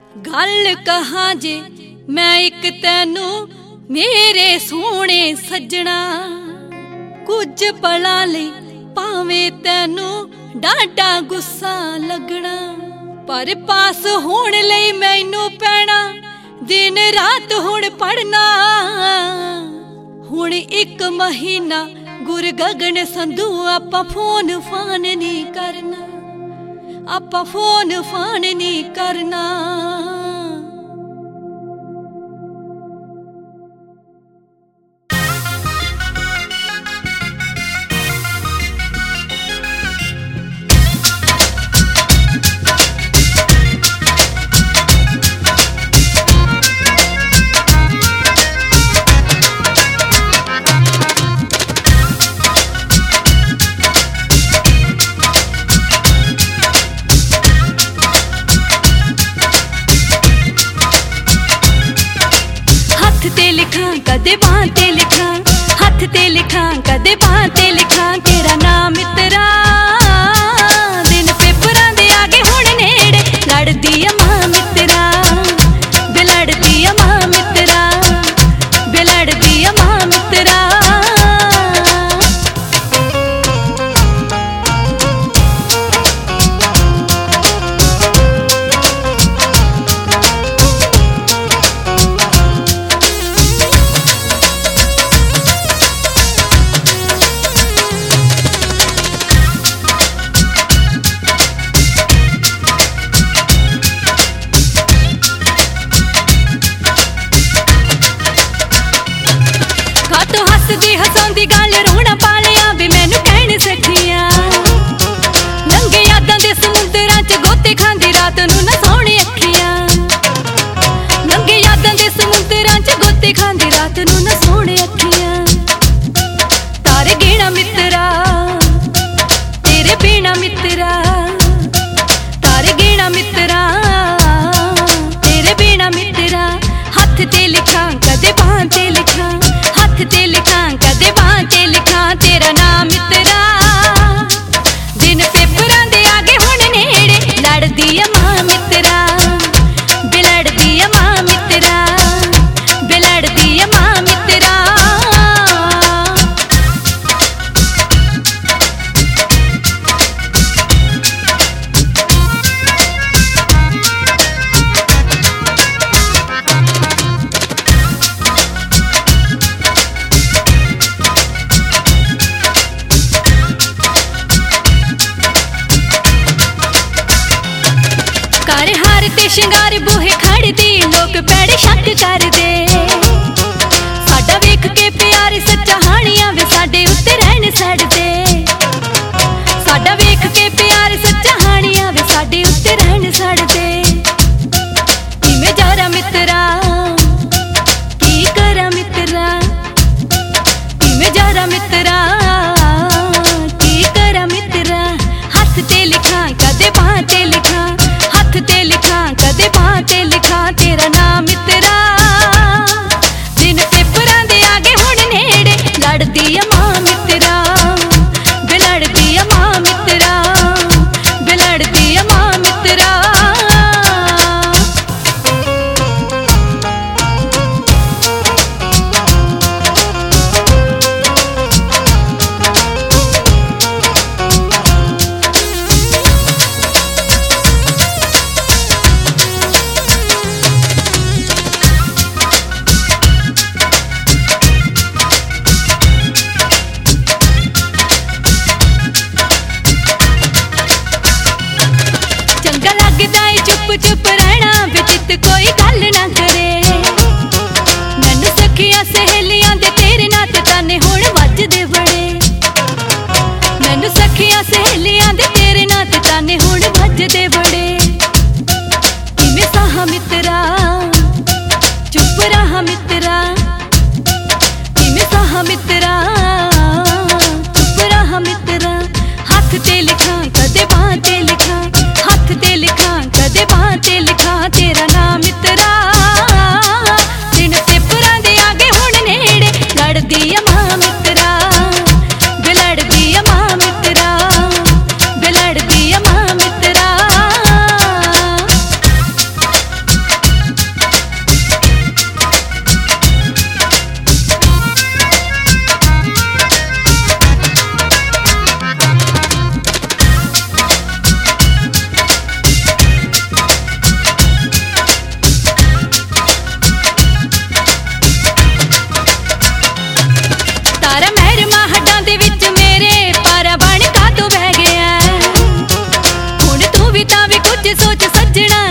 गल कहां जे मैं एक तैनू मेरे सोने सजना, कुछ पला लई भावें तैनू डाडा गुस्सा लगना, पर पास होण लई मैनू पैना दिन रात हुण पढ़ना। हुण एक महीना गुर गगन संधू आपां फोन फान नहीं करना, आपां फोन फान नहीं करना। कदे बां ते लिखा हथ ते लिखा, कदे बां ते लिखा तेरा नाम मित्रा। दिन पेपरां दे आगे हुण नेड़े लड़दी आ मां मित्रा, बिलड़दी आ मां मित्रा, बिलड़दी आ मां मित्रा। हसदी हसांदी गल रोना पालिया भी मैनू कहने सखिया, लंघे यादां दे समुंदरां च गोते खांदी रात नू ना सोहणी अखियां, लंघे यादां दे समुंदरां च गोते खांदी रात नू ना सोहणी अखियां। तारे गिणा मित्रा तेरे बिना मित्रा, तारे गिणा मित्रा तेरे बिना मित्रा। हथ ते लिखा कदे बां ते लिखा, हथ ते लिखा कदे बां ते लिखा तेरा नाम मित्रा। दिन पेपरां दे आगे हुण नेड़े लड़दी आ मां मित्रा, बिलड़दी आ मां मित्रा, बिलड़दी आ मां मित्रा। कर हार ते शिंगार बूहे खड़दी लोग पैड़े शक करदे, साडा वेख के प्यार सच्चा हानियां वे साडे उत्ते रहन सड़दे, साडा वेख के प्यार सच्चा हानियां वे साडे उत्ते रहन सड़दे। किवें जारा मित्रा की करा मित्रा, किवें जारा मित्रा की करा मित्रा। हथ ते लिखा कदे बां ते लिखा, हथ ते लिखा कदे बां ते लिखा तेरा नाम मित्रा। दिन पेपरां दे आगे हुण नेड़े लड़दी आ मां मित्रा, बिलड़दी आ मां मित्रा, बिलड़दी आ मां मित्रा। चंगा लगदा है चुप चुप रहना विचित कोई गल ना करे, मैनू सखियां सहेलियां दे तेरे नाल ताने हुण वजदे बड़े, मैनू सखियां सहेलियां दे तेरे नाल ताने हुण वजदे बड़े। किवें साहा मित्रा चुप रहा मित्रा, किवें साहा मित्रा चुप रहा मित्रा। हथ ते लिखा कदे बां ते लिखा, हथ ते लिखा कदे बां ते लिखा तेरा नाम मित्रा। सजना